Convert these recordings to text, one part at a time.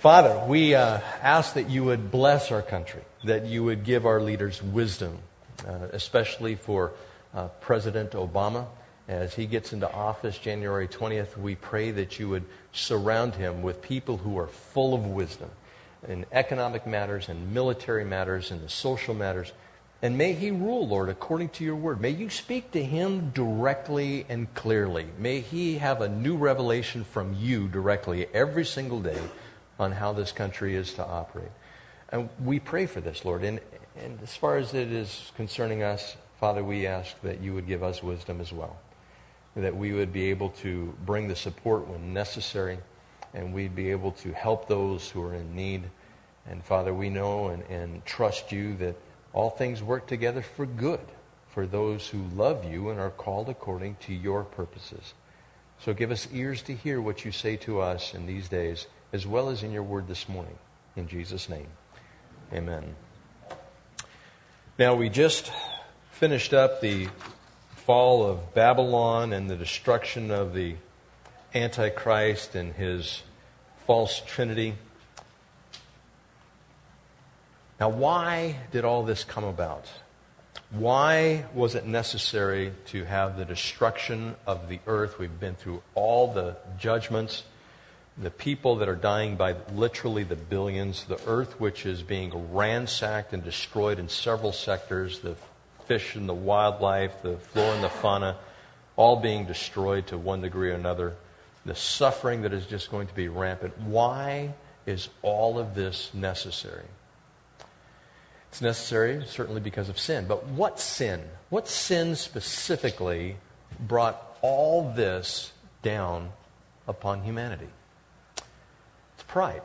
Father, we ask that you would bless our country, that you would give our leaders wisdom, especially for President Obama. As he gets into office January 20th, we pray that you would surround him with people who are full of wisdom in economic matters and military matters and the social matters. And may he rule, Lord, according to your word. May you speak to him directly and clearly. May he have a new revelation from you directly every single day on how this country is to operate. And we pray for this, Lord. And as far as it is concerning us, Father, we ask that you would give us wisdom as well, that we would be able to bring the support when necessary, and we'd be able to help those who are in need. And Father, we know and trust you that all things work together for good for those who love you and are called according to your purposes. So give us ears to hear what you say to us in these days, as well as in your word this morning. In Jesus' name, amen. Now, we just finished up the fall of Babylon and the destruction of the Antichrist and his false trinity. Now, why did all this come about? Why was it necessary to have the destruction of the earth? We've been through all the judgments, the people that are dying by literally the billions, the earth which is being ransacked and destroyed in several sectors, the fish and the wildlife, the flora and the fauna, all being destroyed to one degree or another, the suffering that is just going to be rampant. Why is all of this necessary? It's necessary certainly because of sin. But what sin? What sin specifically brought all this down upon humanity? It's pride.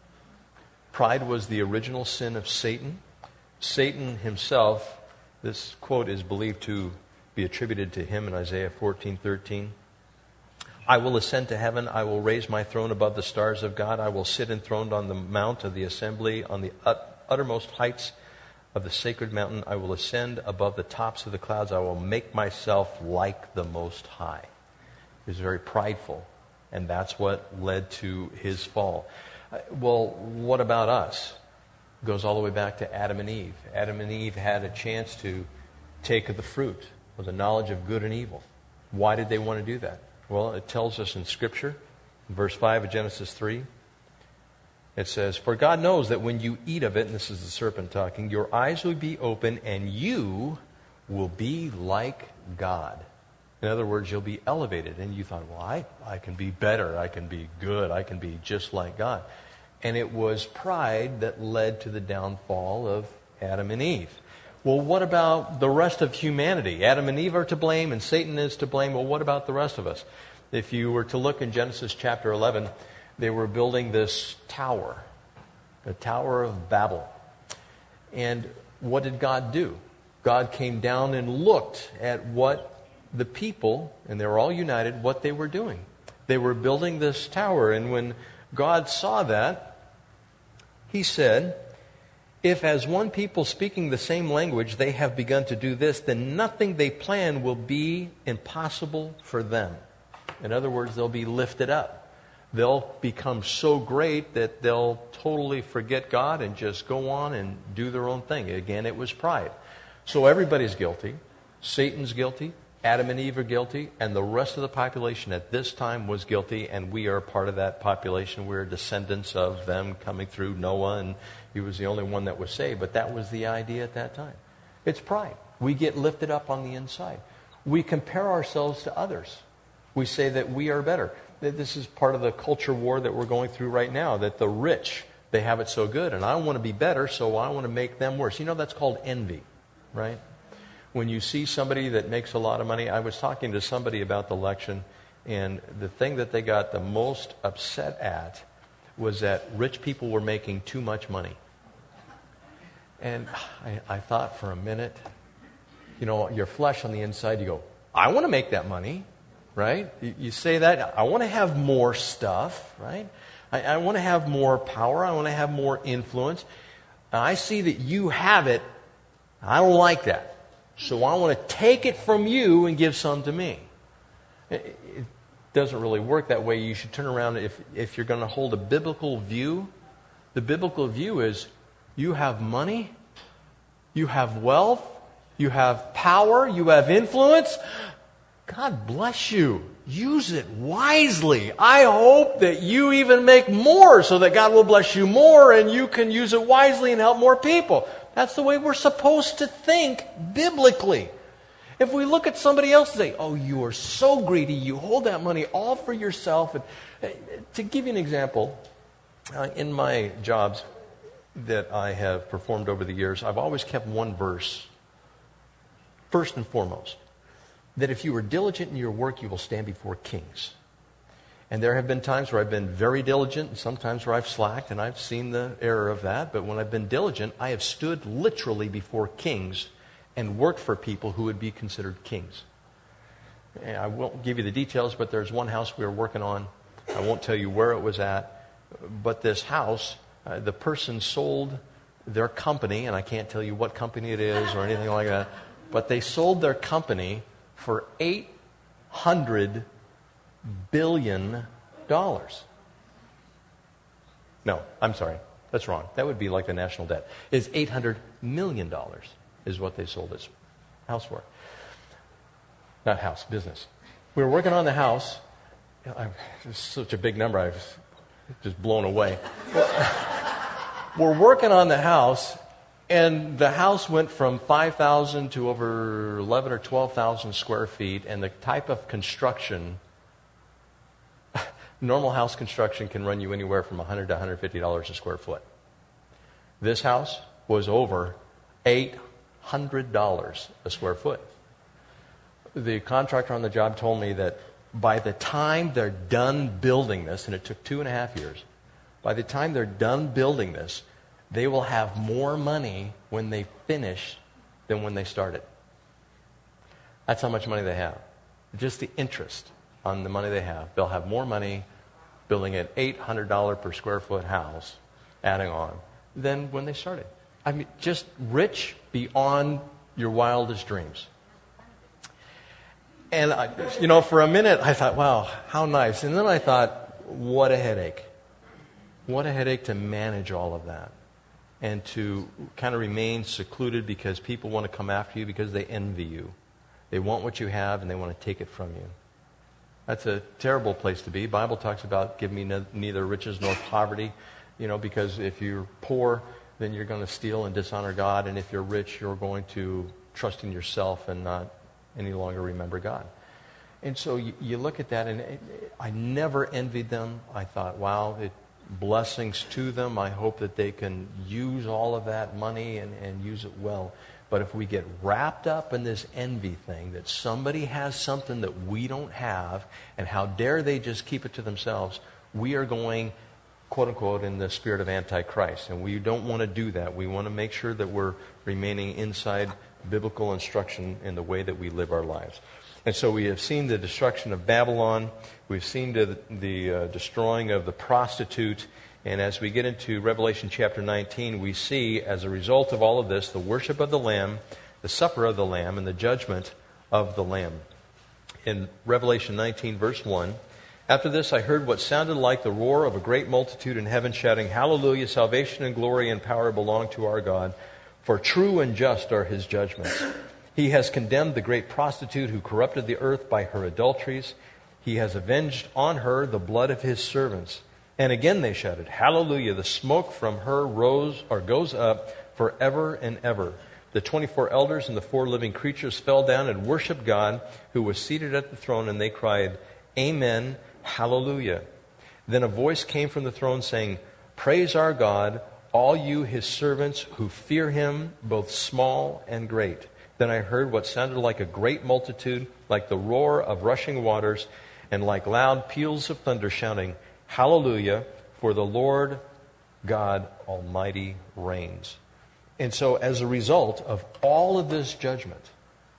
Pride was the original sin of Satan. Satan himself, this quote is believed to be attributed to him in Isaiah 14:13. I will ascend to heaven. I will raise my throne above the stars of God. I will sit enthroned on the mount of the assembly, on the uttermost heights of the sacred mountain. I will ascend above the tops of the clouds. I will make myself like the Most High. He was very prideful, and that's what led to his fall. Well, what about us? It goes all the way back to Adam and Eve. Adam and Eve had a chance to take of the fruit of the knowledge of good and evil. Why did they want to do that? Well, it tells us in Scripture, in verse 5 of Genesis 3, it says, for God knows that when you eat of it, and this is the serpent talking, your eyes will be open and you will be like God. In other words, you'll be elevated. And you thought, well, I can be better. I can be good. I can be just like God. And it was pride that led to the downfall of Adam and Eve. Well, what about the rest of humanity? Adam and Eve are to blame and Satan is to blame. Well, what about the rest of us? If you were to look in Genesis chapter 11, they were building this tower, the Tower of Babel. And what did God do? God came down and looked at what the people, and they were all united, what they were doing. They were building this tower, and when God saw that, he said, if as one people speaking the same language they have begun to do this, then nothing they plan will be impossible for them. In other words, they'll be lifted up. They'll become so great that they'll totally forget God and just go on and do their own thing. Again, it was pride. So everybody's guilty. Satan's guilty. Adam and Eve are guilty. And the rest of the population at this time was guilty. And we are part of that population. We're descendants of them coming through Noah. And he was the only one that was saved. But that was the idea at that time. It's pride. We get lifted up on the inside. We compare ourselves to others. We say that we are better. This is part of the culture war that we're going through right now, that the rich, they have it so good, and I want to be better, so I want to make them worse. You know, that's called envy, right? When you see somebody that makes a lot of money, I was talking to somebody about the election, and the thing that they got the most upset at was that rich people were making too much money. And I thought for a minute, you know, your flesh on the inside, you go, I want to make that money. Right? You say that, I want to have more stuff, right? I want to have more power. I want to have more influence. I see that you have it. I don't like that. So I want to take it from you and give some to me. It doesn't really work that way. You should turn around. If you're going to hold a biblical view The biblical view is you have money, you have wealth, you have power, you have influence. God bless you. Use it wisely. I hope that you even make more so that God will bless you more and you can use it wisely and help more people. That's the way we're supposed to think biblically. If we look at somebody else and say, oh, you are so greedy, you hold that money all for yourself. And, to give you an example, in my jobs that I have performed over the years, I've always kept one verse, first and foremost, that if you are diligent in your work, you will stand before kings. And there have been times where I've been very diligent and sometimes where I've slacked, and I've seen the error of that. But when I've been diligent, I have stood literally before kings and worked for people who would be considered kings. And I won't give you the details, but there's one house we were working on. I won't tell you where it was at. But this house, the person sold their company, and I can't tell you what company it is or anything like that, but they sold their company for $800 billion. No, I'm sorry. That's wrong. That would be like the national debt. It's $800 million is what they sold this house for. Not house, business. We were working on the house. It's such a big number, I was just blown away. We're working on the house, and the house went from 5,000 to over 11 or 12,000 square feet, and the type of construction, normal house construction can run you anywhere from $100 to $150 a square foot. This house was over $800 a square foot. The contractor on the job told me that by the time they're done building this, and it took 2.5 years, by the time they're done building this, they will have more money when they finish than when they started. That's how much money they have. Just the interest on the money they have. They'll have more money building an $800 per square foot house, adding on, than when they started. I mean, just rich beyond your wildest dreams. And, for a minute, I thought, wow, how nice. And then I thought, what a headache. What a headache to manage all of that. And to kind of remain secluded because people want to come after you because they envy you. They want what you have and they want to take it from you. That's a terrible place to be. The Bible talks about give me neither riches nor poverty, because if you're poor, then you're going to steal and dishonor God. And if you're rich, you're going to trust in yourself and not any longer remember God. And so you look at that, and I never envied them. I thought, wow, blessings to them. I hope that they can use all of that money and use it well. But if we get wrapped up in this envy thing, that somebody has something that we don't have, and how dare they just keep it to themselves, we are going, quote unquote, in the spirit of Antichrist. And we don't want to do that. We want to make sure that we're remaining inside biblical instruction in the way that we live our lives. And so we have seen the destruction of Babylon. We've seen the destroying of the prostitute. And as we get into Revelation chapter 19, we see, as a result of all of this, the worship of the Lamb, the supper of the Lamb, and the judgment of the Lamb. In Revelation 19, verse 1, after this I heard what sounded like the roar of a great multitude in heaven shouting, Hallelujah, salvation and glory and power belong to our God. For true and just are his judgments. He has condemned the great prostitute who corrupted the earth by her adulteries. He has avenged on her the blood of his servants. And again they shouted, Hallelujah, the smoke from her goes up forever and ever. The 24 elders and the 4 living creatures fell down and worshiped God who was seated at the throne, and they cried, Amen, Hallelujah. Then a voice came from the throne saying, Praise our God, all you his servants who fear him, both small and great. Then I heard what sounded like a great multitude, like the roar of rushing waters, and like loud peals of thunder shouting, Hallelujah, for the Lord God Almighty reigns. And so as a result of all of this judgment,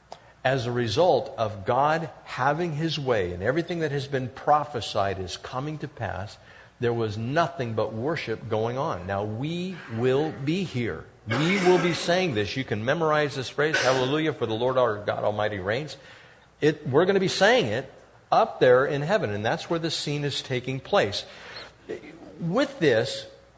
as a result of God having his way and everything that has been prophesied is coming to pass, there was nothing but worship going on. Now, we will be here. We will be saying this. You can memorize this phrase, Hallelujah, for the Lord our God Almighty reigns. We're going to be saying it up there in heaven, and that's where the scene is taking place. With this,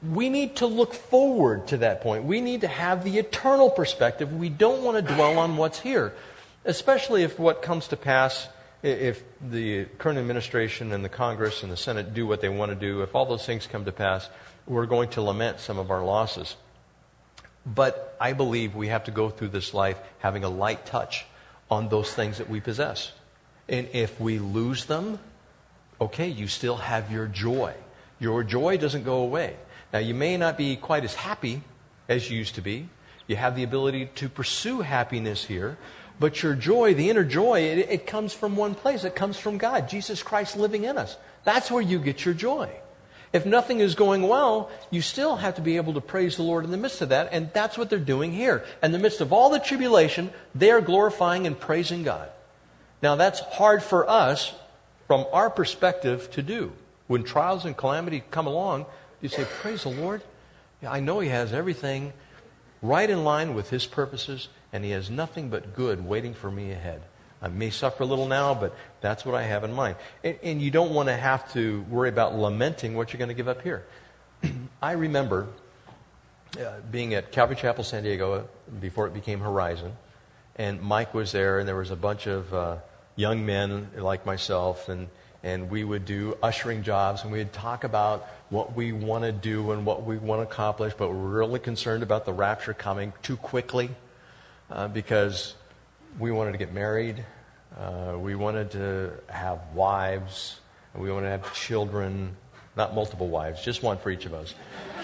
we need to look forward to that point. We need to have the eternal perspective. We don't want to dwell on what's here, especially if what comes to pass, if the current administration and the Congress and the Senate do what they want to do, if all those things come to pass, we're going to lament some of our losses. But I believe we have to go through this life having a light touch on those things that we possess. And if we lose them, okay, you still have your joy. Your joy doesn't go away. Now, you may not be quite as happy as you used to be. You have the ability to pursue happiness here. But your joy, the inner joy, it comes from one place. It comes from God, Jesus Christ living in us. That's where you get your joy. If nothing is going well, you still have to be able to praise the Lord in the midst of that. And that's what they're doing here. In the midst of all the tribulation, they are glorifying and praising God. Now, that's hard for us from our perspective to do. When trials and calamity come along, you say, praise the Lord. Yeah, I know He has everything right in line with His purposes, and He has nothing but good waiting for me ahead. I may suffer a little now, but that's what I have in mind. And you don't want to have to worry about lamenting what you're going to give up here. I remember being at Calvary Chapel, San Diego, before it became Horizon, and Mike was there, and there was a bunch of young men like myself, and we would do ushering jobs, and we'd talk about what we want to do and what we want to accomplish, but we're really concerned about the rapture coming too quickly because we wanted to get married, we wanted to have wives, we wanted to have children, not multiple wives, just one for each of us.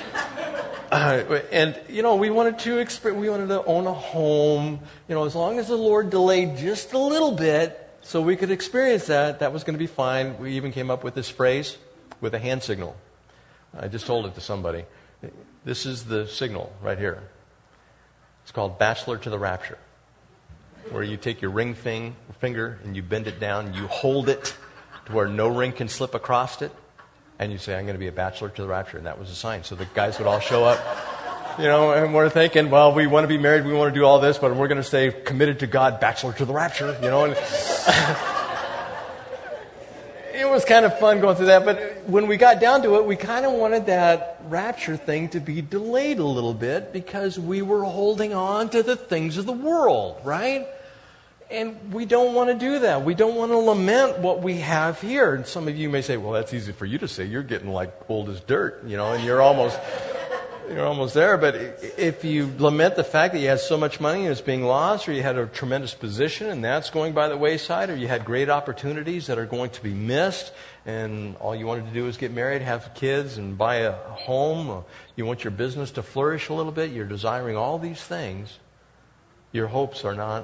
And, we wanted to own a home, as long as the Lord delayed just a little bit so we could experience that was going to be fine. We even came up with this phrase with a hand signal. I just told it to somebody. This is the signal right here. It's called Bachelor to the Rapture, where you take your ring finger and you bend it down, you hold it to where no ring can slip across it, and you say, I'm going to be a bachelor to the rapture. And that was a sign. So the guys would all show up, and we're thinking, well, we want to be married, we want to do all this, but we're going to stay committed to God, bachelor to the rapture, And it was kind of fun going through that. But when we got down to it, we kind of wanted that rapture thing to be delayed a little bit because we were holding on to the things of the world, right? And we don't want to do that. We don't want to lament what we have here. And some of you may say, well, that's easy for you to say. You're getting like old as dirt, and you're almost there. But if you lament the fact that you had so much money and it's being lost, or you had a tremendous position and that's going by the wayside, or you had great opportunities that are going to be missed, and all you wanted to do is get married, have kids, and buy a home, you want your business to flourish a little bit, you're desiring all these things, your hopes are not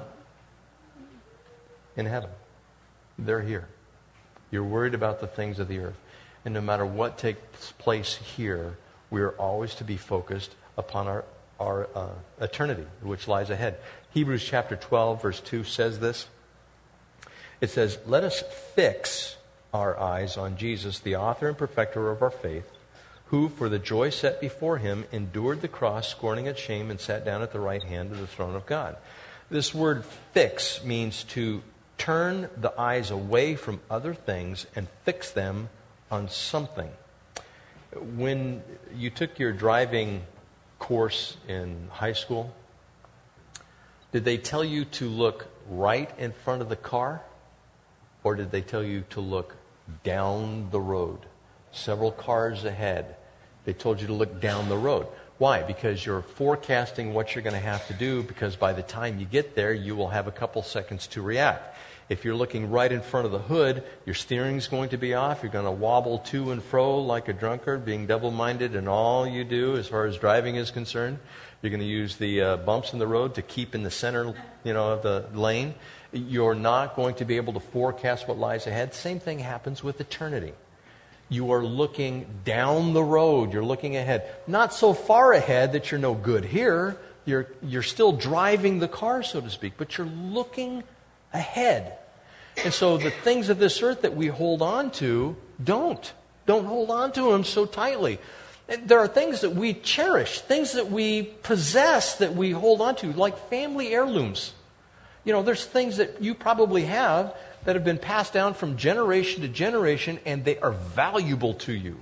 in heaven. They're here. You're worried about the things of the earth. And no matter what takes place here, we are always to be focused upon our eternity, which lies ahead. Hebrews chapter 12, verse 2 says this. It says, let us fix our eyes on Jesus, the author and perfecter of our faith, who, for the joy set before Him, endured the cross, scorning its shame, and sat down at the right hand of the throne of God. This word fix means to turn the eyes away from other things and fix them on something. When you took your driving course in high school, did they tell you to look right in front of the car? Or did they tell you to look down the road, several cars ahead? They told you to look down the road. Why? Because you're forecasting what you're going to have to do, because by the time you get there, you will have a couple seconds to react. If you're looking right in front of the hood, your steering's going to be off. You're going to wobble to and fro like a drunkard, being double-minded in all you do as far as driving is concerned. You're going to use the bumps in the road to keep in the center, of the lane. You're not going to be able to forecast what lies ahead. Same thing happens with eternity. You are looking down the road. You're looking ahead. Not so far ahead that you're no good here. You're still driving the car, so to speak, but you're looking ahead. And so the things of this earth that we hold on to, don't hold on to them so tightly. There are things that we cherish, things that we possess that we hold on to, like family heirlooms. There's things that you probably have that have been passed down from generation to generation, and they are valuable to you.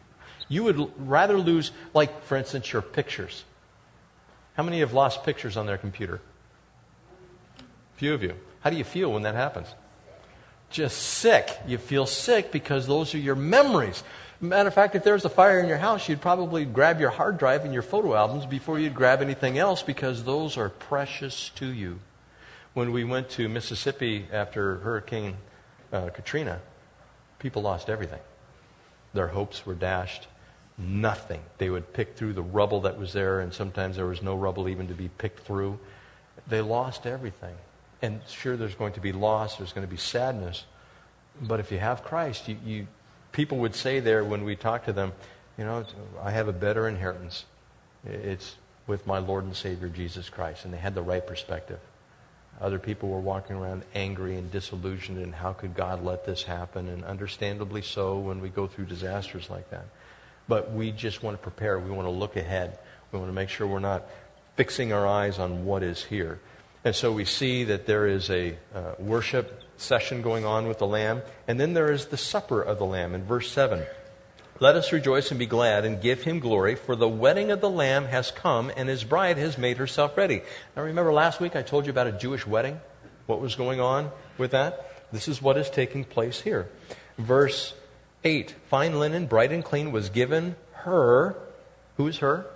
You would rather lose, like, for instance, your pictures. How many have lost pictures on their computer? Few of you. How do you feel when that happens? Just sick. You feel sick because those are your memories. Matter of fact, if there was a fire in your house, you'd probably grab your hard drive and your photo albums before you'd grab anything else because those are precious to you. When we went to Mississippi after Hurricane Katrina, people lost everything. Their hopes were dashed. Nothing. They would pick through the rubble that was there, and sometimes there was no rubble even to be picked through. They lost everything. And sure, there's going to be loss, there's going to be sadness. But if you have Christ, people would say there when we talk to them, I have a better inheritance. It's with my Lord and Savior, Jesus Christ. And they had the right perspective. Other people were walking around angry and disillusioned, and how could God let this happen? And understandably so when we go through disasters like that. But we just want to prepare. We want to look ahead. We want to make sure we're not fixing our eyes on what is here. And so we see that there is a worship session going on with the Lamb. And then there is the supper of the Lamb in verse 7. Let us rejoice and be glad and give him glory, for the wedding of the Lamb has come, and his bride has made herself ready. Now remember last week I told you about a Jewish wedding? What was going on with that? This is what is taking place here. Verse 8, fine linen, bright and clean, was given her. Who is her?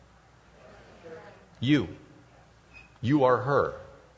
You. You are her.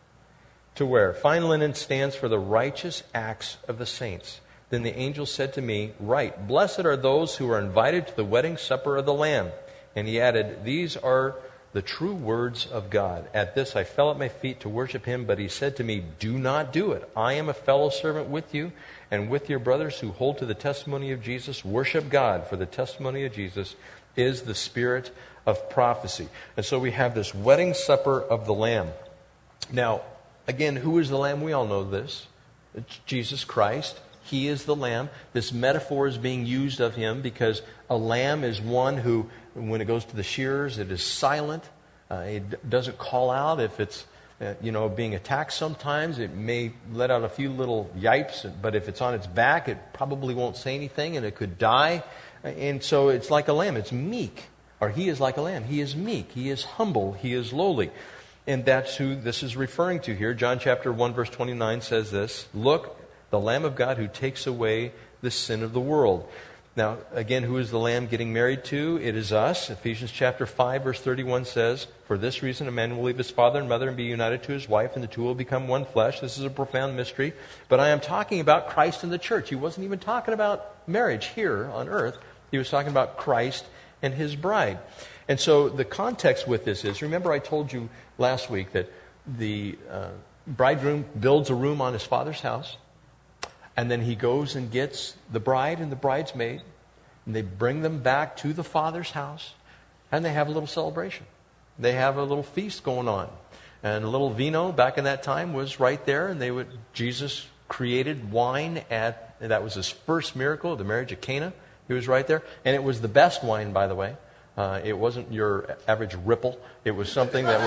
To wear. Fine linen stands for the righteous acts of the saints. Then the angel said to me, write, blessed are those who are invited to the wedding supper of the Lamb. And he added, these are the true words of God. At this I fell at my feet to worship him, but he said to me, do not do it. I am a fellow servant with you and with your brothers who hold to the testimony of Jesus. Worship God, for the testimony of Jesus is the spirit of prophecy. And so we have this wedding supper of the Lamb. Now, again, who is the Lamb? We all know this. It's Jesus Christ. He is the Lamb. This metaphor is being used of him because a lamb is one who, when it goes to the shearers, it is silent. It doesn't call out if it's being attacked sometimes. It may let out a few little yipes, but if it's on its back, it probably won't say anything and it could die. And so it's like a lamb. It's meek. Or he is like a lamb. He is meek. He is humble. He is lowly. And that's who this is referring to here. John chapter 1 verse 29 says this, look, the Lamb of God who takes away the sin of the world. Now, again, who is the Lamb getting married to? It is us. Ephesians chapter 5 verse 31 says, for this reason a man will leave his father and mother and be united to his wife, and the two will become one flesh. This is a profound mystery. But I am talking about Christ and the church. He wasn't even talking about marriage here on earth. He was talking about Christ and his bride. And so the context with this is, remember I told you last week that the bridegroom builds a room on his father's house, and then he goes and gets the bride and the bridesmaid, and they bring them back to the father's house, and they have a little celebration. They have a little feast going on. And a little vino back in that time was right there, and Jesus created wine that was his first miracle, the marriage at Cana. He was right there. And it was the best wine, by the way. It wasn't your average Ripple. It was something that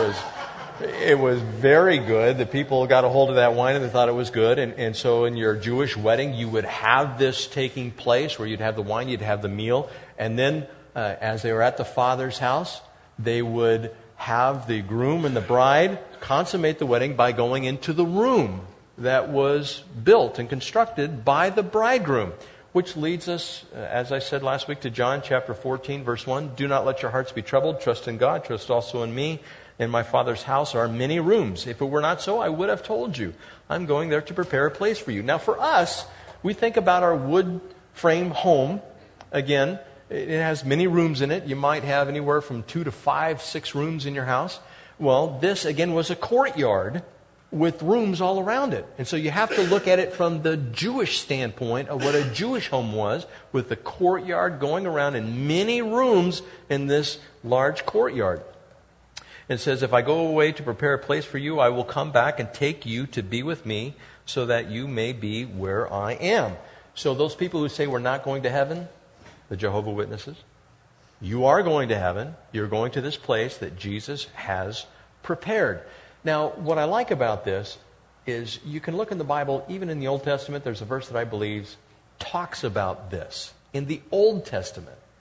was very good. The people got a hold of that wine and they thought it was good. And so in your Jewish wedding, you would have this taking place where you'd have the wine, you'd have the meal. And then as they were at the father's house, they would have the groom and the bride consummate the wedding by going into the room that was built and constructed by the bridegroom. Which leads us, as I said last week, to John chapter 14, verse 1. Do not let your hearts be troubled. Trust in God. Trust also in me. In my Father's house are many rooms. If it were not so, I would have told you. I'm going there to prepare a place for you. Now for us, we think about our wood frame home. Again, it has many rooms in it. You might have anywhere from 2 to 5, 6 rooms in your house. Well, this, again, was a courtyard with rooms all around it. And so you have to look at it from the Jewish standpoint of what a Jewish home was, with the courtyard going around and many rooms in this large courtyard. It says, if I go away to prepare a place for you, I will come back and take you to be with me so that you may be where I am. So those people who say we're not going to heaven, the Jehovah's Witnesses, you are going to heaven. You're going to this place that Jesus has prepared. Now, what I like about this is you can look in the Bible, even in the Old Testament, there's a verse that I believe talks about this. In the Old Testament,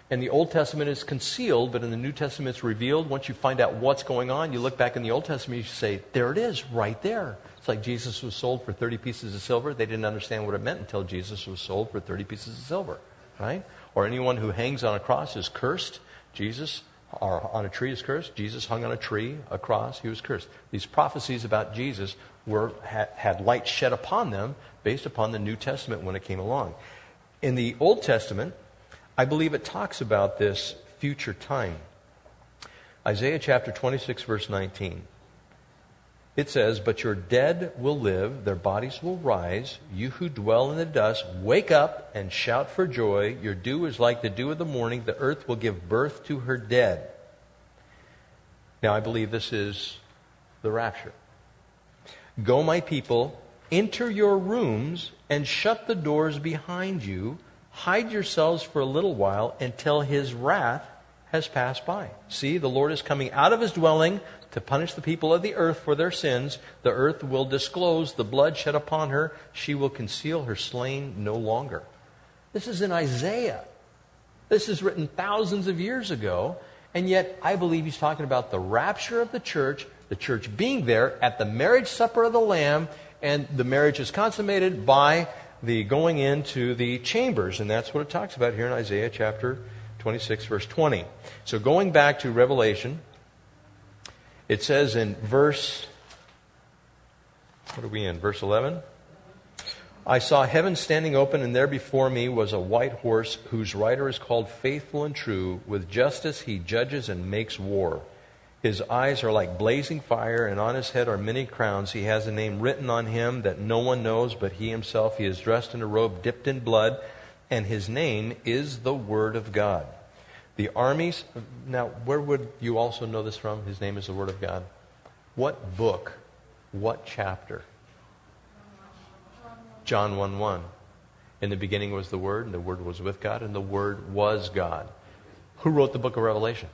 And the Old Testament is concealed, but in the New Testament it's revealed. Once you find out what's going on, you look back in the Old Testament, you say, there it is, right there. It's like Jesus was sold for 30 pieces of silver. They didn't understand what it meant until Jesus was sold for 30 pieces of silver, right? Or anyone who hangs on a cross is cursed. Jesus, or on a tree is cursed. Jesus hung on a tree, a cross, he was cursed. These prophecies about Jesus had light shed upon them based upon the New Testament when it came along. In the Old Testament, I believe it talks about this future time. Isaiah chapter 26, verse 19. It says, but your dead will live, their bodies will rise. You who dwell in the dust, wake up and shout for joy. Your dew is like the dew of the morning. The earth will give birth to her dead. Now, I believe this is the rapture. Go, my people, enter your rooms and shut the doors behind you. Hide yourselves for a little while until his wrath has passed by. See, the Lord is coming out of his dwelling to punish the people of the earth for their sins. The earth will disclose the blood shed upon her. She will conceal her slain no longer. This is in Isaiah. This is written thousands of years ago. And yet, I believe he's talking about the rapture of the church being there at the marriage supper of the Lamb, and the marriage is consummated by the going into the chambers. And that's what it talks about here in Isaiah chapter 26, verse 20. So going back to Revelation, it says in verse 11? I saw heaven standing open, and there before me was a white horse, whose rider is called Faithful and True. With justice he judges and makes war. His eyes are like blazing fire, and on his head are many crowns. He has a name written on him that no one knows but he himself. He is dressed in a robe dipped in blood, and his name is the Word of God. The armies, now where would you also know this from? His name is the Word of God. What book? What chapter? John 1:1. In the beginning was the Word, and the Word was with God, and the Word was God. Who wrote the book of Revelation?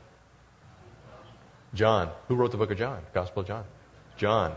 John. Who wrote the book of John? Gospel of John. John.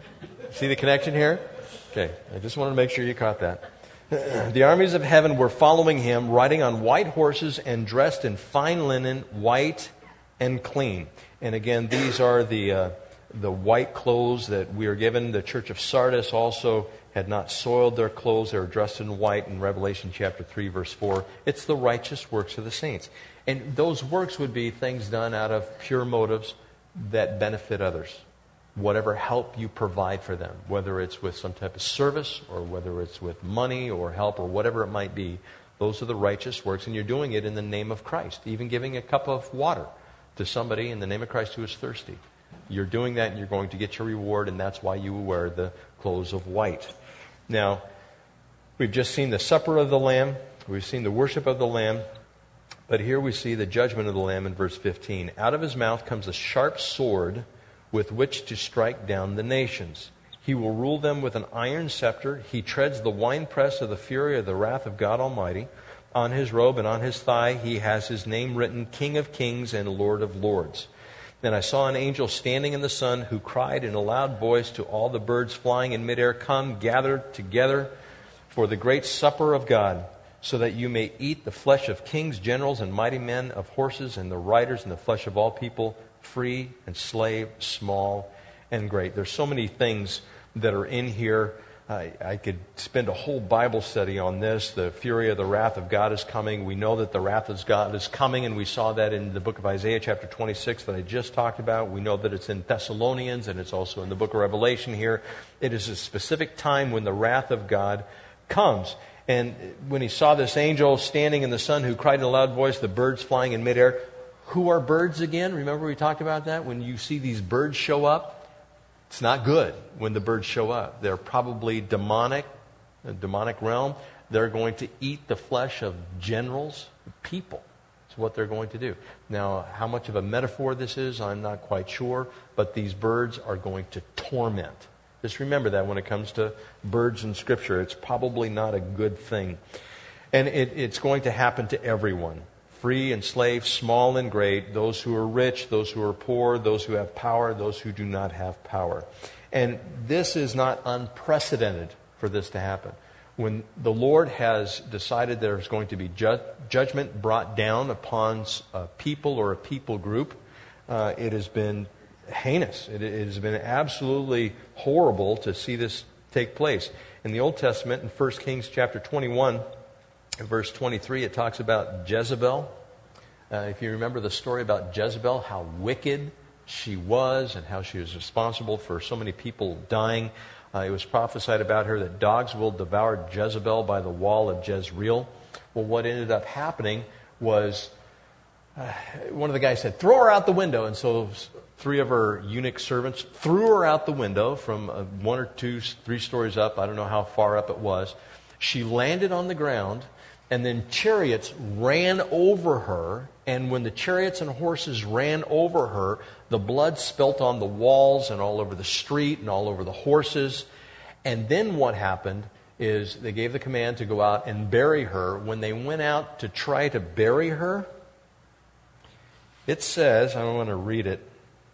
See the connection here? Okay, I just wanted to make sure you caught that. The armies of heaven were following him, riding on white horses and dressed in fine linen, white and clean. And again, these are the white clothes that we are given. The church of Sardis also had not soiled their clothes. They were dressed in white in Revelation chapter 3, verse 4. It's the righteous works of the saints. And those works would be things done out of pure motives that benefit others. Whatever help you provide for them, whether it's with some type of service or whether it's with money or help or whatever it might be, those are the righteous works, and you're doing it in the name of Christ. Even giving a cup of water to somebody in the name of Christ who is thirsty. You're doing that and you're going to get your reward, and that's why you wear the clothes of white. Now, we've just seen the supper of the Lamb. We've seen the worship of the Lamb. But here we see the judgment of the Lamb in verse 15. Out of his mouth comes a sharp sword with which to strike down the nations. He will rule them with an iron scepter. He treads the winepress of the fury of the wrath of God Almighty. On his robe and on his thigh he has his name written, King of Kings and Lord of Lords. Then I saw an angel standing in the sun who cried in a loud voice to all the birds flying in midair, come, gather together for the great supper of God, so that you may eat the flesh of kings, generals, and mighty men, of horses and the riders, and the flesh of all people, free and slave, small and great. There's so many things that are in here. I could spend a whole Bible study on this. The fury of the wrath of God is coming. We know that the wrath of God is coming, and we saw that in the book of Isaiah chapter 26 that I just talked about. We know that it's in Thessalonians, and it's also in the book of Revelation here. It is a specific time when the wrath of God comes. And when he saw this angel standing in the sun who cried in a loud voice, the birds flying in midair. Who are birds again? Remember we talked about that? When you see these birds show up, it's not good when the birds show up. They're probably demonic, a demonic realm. They're going to eat the flesh of generals, people. That's what they're going to do. Now, how much of a metaphor this is, I'm not quite sure, but these birds are going to torment. Just remember that when it comes to birds in Scripture. It's probably not a good thing. And it's going to happen to everyone. Free and slave, small and great, those who are rich, those who are poor, those who have power, those who do not have power. And this is not unprecedented for this to happen. When the Lord has decided there's going to be judgment brought down upon a people or a people group, it has been heinous. It has been absolutely horrible to see this take place. In the Old Testament, in 1 Kings chapter 21, verse 23, it talks about Jezebel. If you remember the story about Jezebel, how wicked she was and how she was responsible for so many people dying. It was prophesied about her that dogs will devour Jezebel by the wall of Jezreel. Well, what ended up happening was one of the guys said, throw her out the window. And so 3 of her eunuch servants threw her out the window from 1 or 2, 3 stories up. I don't know how far up it was. She landed on the ground, and then chariots ran over her. And when the chariots and horses ran over her, the blood spilt on the walls and all over the street and all over the horses. And then what happened is they gave the command to go out and bury her. When they went out to try to bury her, it says, I don't want to read it,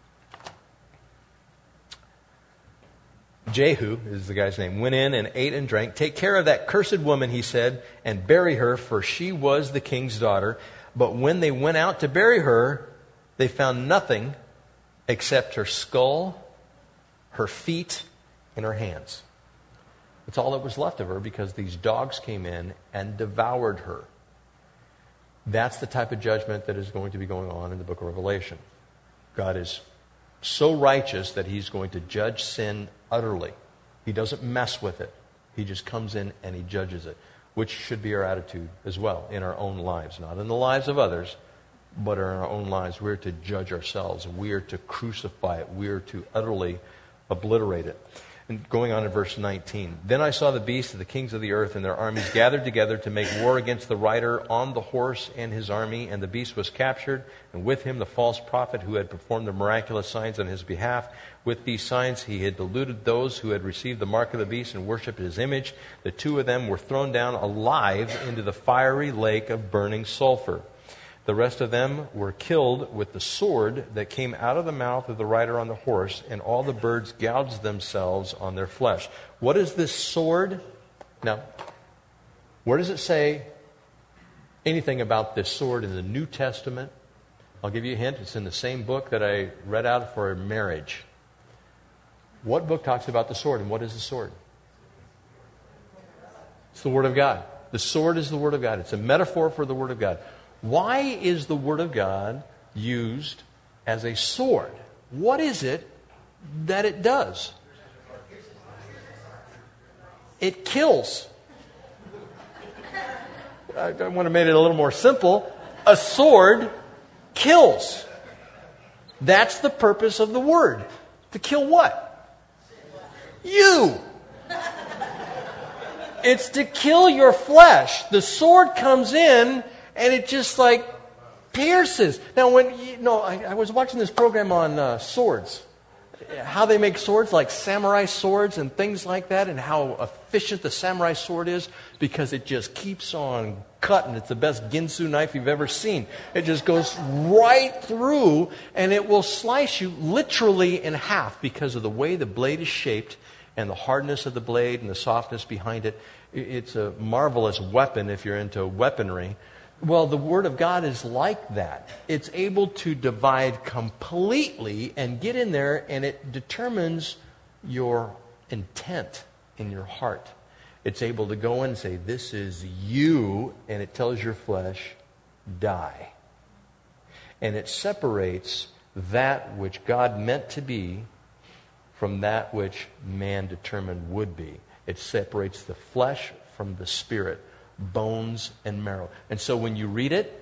Jehu is the guy's name, went in and ate and drank. Take care of that cursed woman, he said, and bury her, for she was the king's daughter. But when they went out to bury her, they found nothing except her skull, her feet, and her hands. That's all that was left of her because these dogs came in and devoured her. That's the type of judgment that is going to be going on in the book of Revelation. God is so righteous that He's going to judge sin utterly. He doesn't mess with it. He just comes in and He judges it, which should be our attitude as well in our own lives. Not in the lives of others, but in our own lives. We're to judge ourselves. We're to crucify it. We're to utterly obliterate it. And going on in verse 19. Then I saw the beasts of the kings of the earth and their armies gathered together to make war against the rider on the horse and his army. And the beast was captured, and with him the false prophet who had performed the miraculous signs on his behalf. With these signs he had deluded those who had received the mark of the beast and worshipped his image. The 2 of them were thrown down alive into the fiery lake of burning sulfur. The rest of them were killed with the sword that came out of the mouth of the rider on the horse, and all the birds gouged themselves on their flesh. What is this sword? Now, where does it say anything about this sword in the New Testament? I'll give you a hint. It's in the same book that I read out for marriage. What book talks about the sword, and what is the sword? It's the Word of God. The sword is the Word of God. It's a metaphor for the Word of God. Why is the Word of God used as a sword? What is it that it does? It kills. I want to make it a little more simple. A sword kills. That's the purpose of the Word. To kill what? You. It's to kill your flesh. The sword comes in and it just like pierces. Now, I was watching this program on swords, how they make swords like samurai swords and things like that, and how efficient the samurai sword is because it just keeps on cutting. It's the best Ginsu knife you've ever seen. It just goes right through, and it will slice you literally in half because of the way the blade is shaped and the hardness of the blade and the softness behind it. It's a marvelous weapon if you're into weaponry. Well, the Word of God is like that. It's able to divide completely and get in there, and it determines your intent in your heart. It's able to go in and say, this is you, and it tells your flesh, die. And it separates that which God meant to be from that which man determined would be. It separates the flesh from the spirit, bones and marrow. And so when you read it,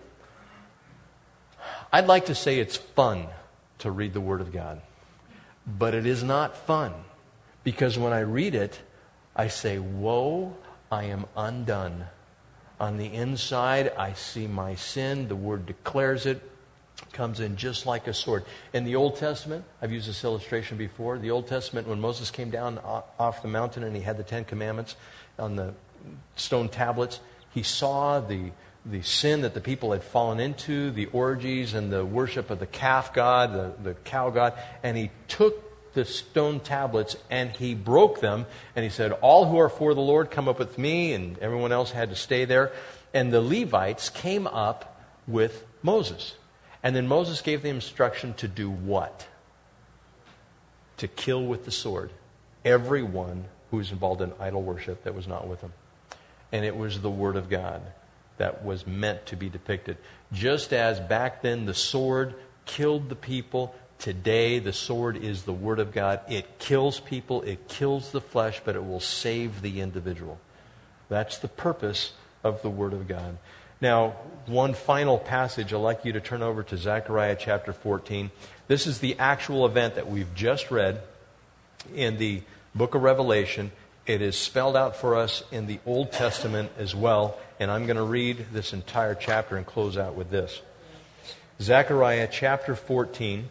I'd like to say it's fun to read the Word of God. But it is not fun. Because when I read it, I say, woe, I am undone. On the inside, I see my sin. The Word declares it. Comes in just like a sword. In the Old Testament, I've used this illustration before. The Old Testament, when Moses came down off the mountain and he had the 10 Commandments on the stone tablets, he saw the sin that the people had fallen into, the orgies and the worship of the calf god, the cow god, and he took the stone tablets and he broke them. And he said, all who are for the Lord come up with me, and everyone else had to stay there. And the Levites came up with Moses. And then Moses gave the instruction to do what? To kill with the sword everyone who was involved in idol worship that was not with him. And it was the Word of God that was meant to be depicted. Just as back then the sword killed the people, today the sword is the Word of God. It kills people, it kills the flesh, but it will save the individual. That's the purpose of the Word of God. Now, one final passage, I'd like you to turn over to Zechariah chapter 14. This is the actual event that we've just read in the book of Revelation. It is spelled out for us in the Old Testament as well. And I'm going to read this entire chapter and close out with this. Zechariah chapter 14.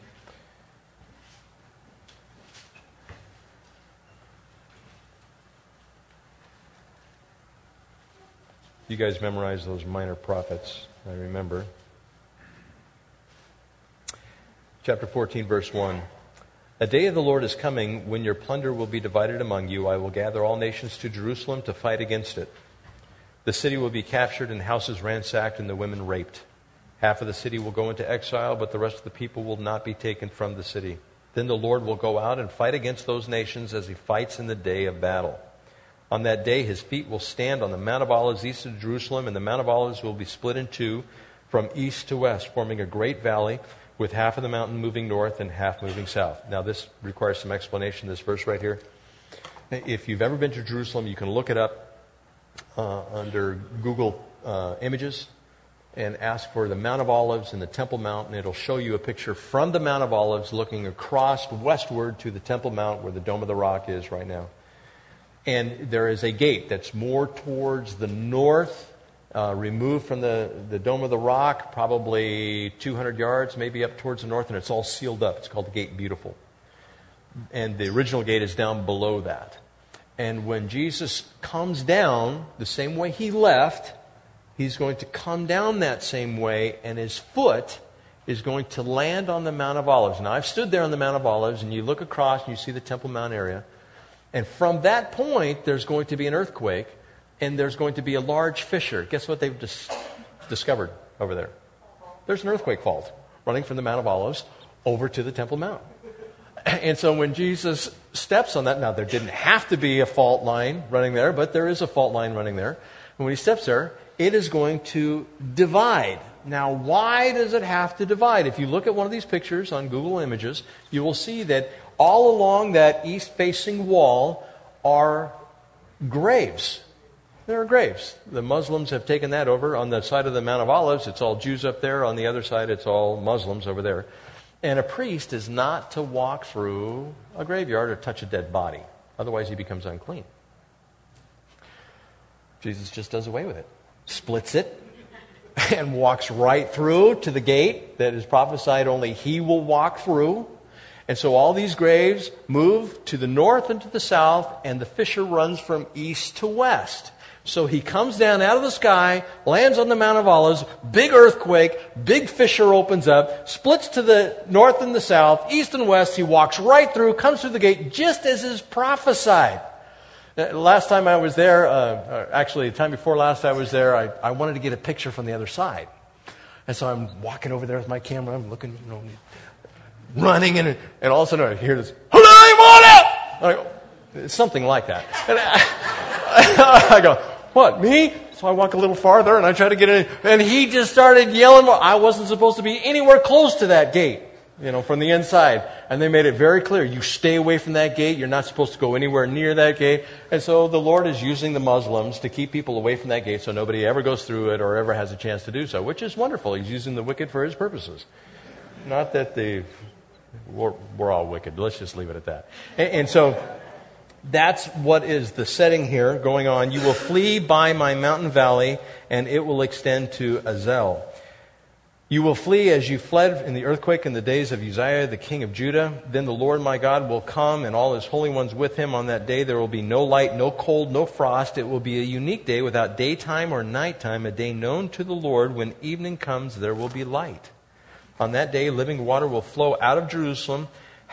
You guys memorize those minor prophets, I remember. Chapter 14, verse 1. A day of the Lord is coming when your plunder will be divided among you. I will gather all nations to Jerusalem to fight against it. The city will be captured and houses ransacked and the women raped. Half of the city will go into exile, but the rest of the people will not be taken from the city. Then the Lord will go out and fight against those nations as he fights in the day of battle. On that day, his feet will stand on the Mount of Olives east of Jerusalem, and the Mount of Olives will be split in two from east to west, forming a great valley with half of the mountain moving north and half moving south. Now, this requires some explanation, this verse right here. If you've ever been to Jerusalem, you can look it up under Google Images and ask for the Mount of Olives and the Temple Mount, and it'll show you a picture from the Mount of Olives looking across westward to the Temple Mount where the Dome of the Rock is right now. And there is a gate that's more towards the north, removed from the Dome of the Rock, probably 200 yards, maybe up towards the north, and it's all sealed up. It's called the Gate Beautiful. And the original gate is down below that. And when Jesus comes down the same way he left, he's going to come down that same way, and his foot is going to land on the Mount of Olives. Now, I've stood there on the Mount of Olives, and you look across and you see the Temple Mount area. And from that point, there's going to be an earthquake, and there's going to be a large fissure. Guess what they've discovered over there? There's an earthquake fault running from the Mount of Olives over to the Temple Mount. And so when Jesus steps on that, now there didn't have to be a fault line running there, but there is a fault line running there. And when he steps there, it is going to divide. Now, why does it have to divide? If you look at one of these pictures on Google Images, you will see that all along that east-facing wall are graves. There are graves. The Muslims have taken that over. On the side of the Mount of Olives, it's all Jews up there. On the other side, it's all Muslims over there. And a priest is not to walk through a graveyard or touch a dead body. Otherwise, he becomes unclean. Jesus just does away with it. Splits it and walks right through to the gate that is prophesied only he will walk through. And so all these graves move to the north and to the south, and the fissure runs from east to west. So he comes down out of the sky, lands on the Mount of Olives, big earthquake, big fissure opens up, splits to the north and the south, east and west. He walks right through, comes through the gate, just as is prophesied. Last time I was there, actually the time before last I was there, I wanted to get a picture from the other side. And so I'm walking over there with my camera, I'm looking, running, and all of a sudden I hear this, it's something like that. And I go, what, me? So I walk a little farther and I try to get in, and he just started yelling. I wasn't supposed to be anywhere close to that gate, from the inside. And they made it very clear, you stay away from that gate. You're not supposed to go anywhere near that gate. And so the Lord is using the Muslims to keep people away from that gate so nobody ever goes through it or ever has a chance to do so, which is wonderful. He's using the wicked for his purposes. Not that we're all wicked. Let's just leave it at that. And so that's what is the setting here going on. You will flee by my mountain valley, and it will extend to Azel. You will flee as you fled in the earthquake in the days of Uzziah, the king of Judah. Then the Lord my God will come, and all his holy ones with him. On that day there will be no light, no cold, no frost. It will be a unique day without daytime or nighttime, a day known to the Lord. When evening comes, there will be light. On that day, living water will flow out of Jerusalem.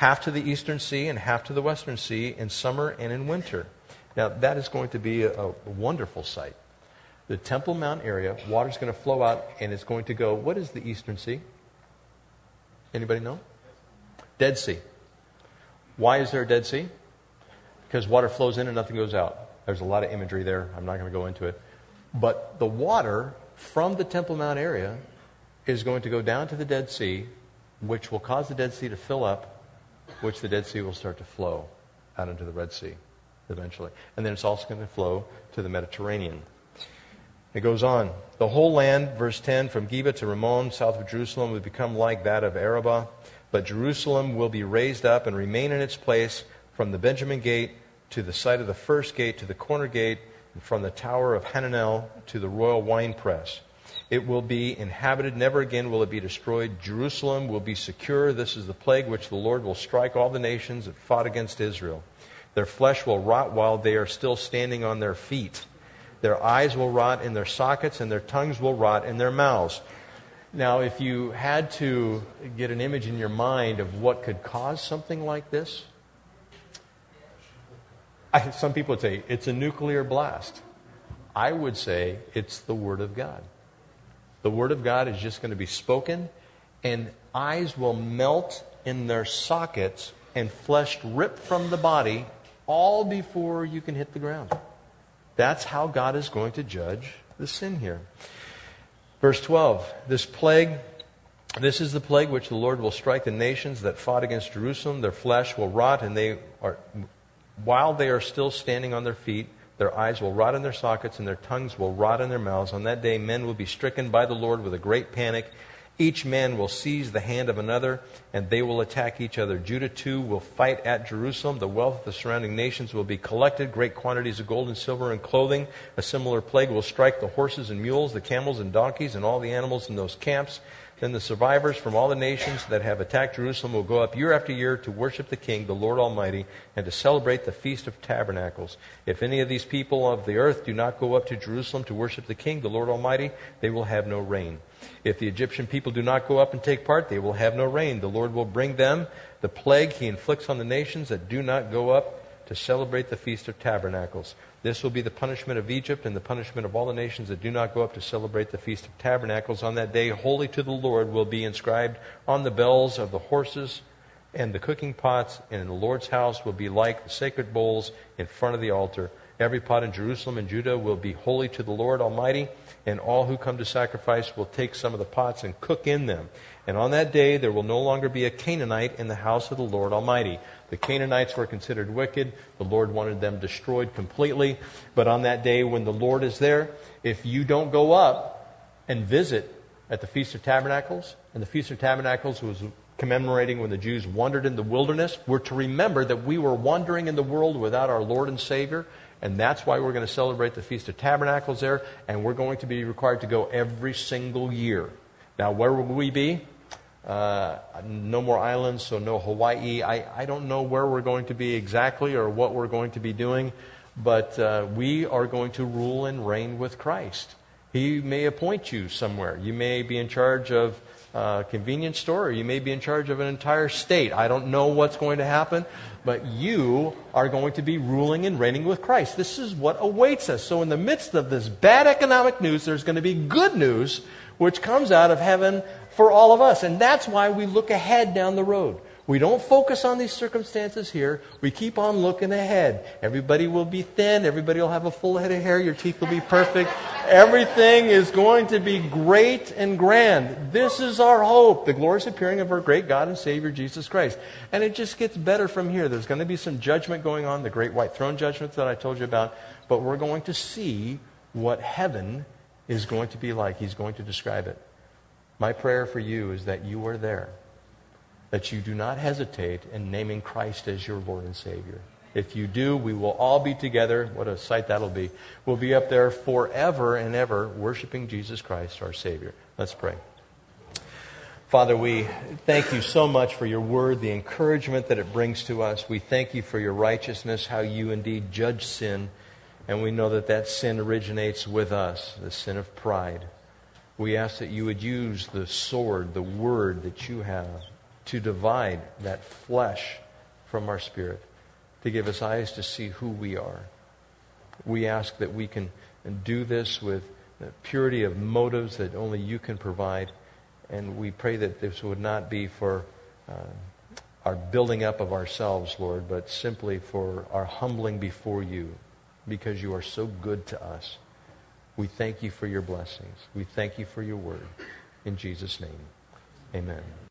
half to the eastern sea and half to the western sea in summer and in winter. Now, that is going to be a wonderful sight. The Temple Mount area, water's going to flow out, and it's going to go, what is the eastern sea? Anybody know? Dead Sea. Why is there a Dead Sea? Because water flows in and nothing goes out. There's a lot of imagery there. I'm not going to go into it. But the water from the Temple Mount area is going to go down to the Dead Sea, which will cause the Dead Sea to fill up, which the Dead Sea will start to flow out into the Red Sea eventually. And then it's also going to flow to the Mediterranean. It goes on. The whole land, verse 10, from Geba to Rimmon, south of Jerusalem, will become like that of Arabah. But Jerusalem will be raised up and remain in its place from the Benjamin gate to the site of the first gate to the corner gate, and from the tower of Hananel to the royal winepress. It will be inhabited. Never again will it be destroyed. Jerusalem will be secure. This is the plague which the Lord will strike all the nations that fought against Israel. Their flesh will rot while they are still standing on their feet. Their eyes will rot in their sockets, and their tongues will rot in their mouths. Now, if you had to get an image in your mind of what could cause something like this, some people would say it's a nuclear blast. I would say it's the Word of God. The Word of God is just going to be spoken, and eyes will melt in their sockets and flesh ripped from the body all before you can hit the ground. That's how God is going to judge the sin here. Verse 12, this is the plague which the Lord will strike the nations that fought against Jerusalem. Their flesh will rot, and while they are still standing on their feet, their eyes will rot in their sockets, and their tongues will rot in their mouths. On that day, men will be stricken by the Lord with a great panic. Each man will seize the hand of another, and they will attack each other. Judah too will fight at Jerusalem. The wealth of the surrounding nations will be collected. Great quantities of gold and silver and clothing. A similar plague will strike the horses and mules, the camels and donkeys, and all the animals in those camps. Then the survivors from all the nations that have attacked Jerusalem will go up year after year to worship the King, the Lord Almighty, and to celebrate the Feast of Tabernacles. If any of these people of the earth do not go up to Jerusalem to worship the King, the Lord Almighty, they will have no rain. If the Egyptian people do not go up and take part, they will have no rain. The Lord will bring them the plague he inflicts on the nations that do not go up to celebrate the Feast of Tabernacles. This will be the punishment of Egypt and the punishment of all the nations that do not go up to celebrate the Feast of Tabernacles. On that day, holy to the Lord will be inscribed on the bells of the horses and the cooking pots, and in the Lord's house will be like the sacred bowls in front of the altar. Every pot in Jerusalem and Judah will be holy to the Lord Almighty, and all who come to sacrifice will take some of the pots and cook in them. And on that day there will no longer be a Canaanite in the house of the Lord Almighty. The Canaanites were considered wicked. The Lord wanted them destroyed completely. But on that day when the Lord is there, if you don't go up and visit at the Feast of Tabernacles, and the Feast of Tabernacles was commemorating when the Jews wandered in the wilderness, we're to remember that we were wandering in the world without our Lord and Savior. And that's why we're going to celebrate the Feast of Tabernacles there. And we're going to be required to go every single year. Now, where will we be? No more islands, so no Hawaii. I don't know where we're going to be exactly or what we're going to be doing. But we are going to rule and reign with Christ. He may appoint you somewhere. You may be in charge of a convenience store, or you may be in charge of an entire state. I don't know what's going to happen, but you are going to be ruling and reigning with Christ. This is what awaits us. So in the midst of this bad economic news, there's going to be good news which comes out of heaven for all of us. And that's why we look ahead down the road. We don't focus on these circumstances here. We keep on looking ahead. Everybody will be thin. Everybody will have a full head of hair. Your teeth will be perfect. Everything is going to be great and grand. This is our hope, the glorious appearing of our great God and Savior, Jesus Christ. And it just gets better from here. There's going to be some judgment going on, the great white throne judgment that I told you about. But we're going to see what heaven is going to be like. He's going to describe it. My prayer for you is that you are there, that you do not hesitate in naming Christ as your Lord and Savior. If you do, we will all be together. What a sight that'll be. We'll be up there forever and ever worshiping Jesus Christ, our Savior. Let's pray. Father, we thank you so much for your word, the encouragement that it brings to us. We thank you for your righteousness, how you indeed judge sin. And we know that that sin originates with us, the sin of pride. We ask that you would use the sword, the word that you have, to divide that flesh from our spirit, to give us eyes to see who we are. We ask that we can do this with the purity of motives that only you can provide. And we pray that this would not be for our building up of ourselves, Lord, but simply for our humbling before you, because you are so good to us. We thank you for your blessings. We thank you for your word. In Jesus' name, amen.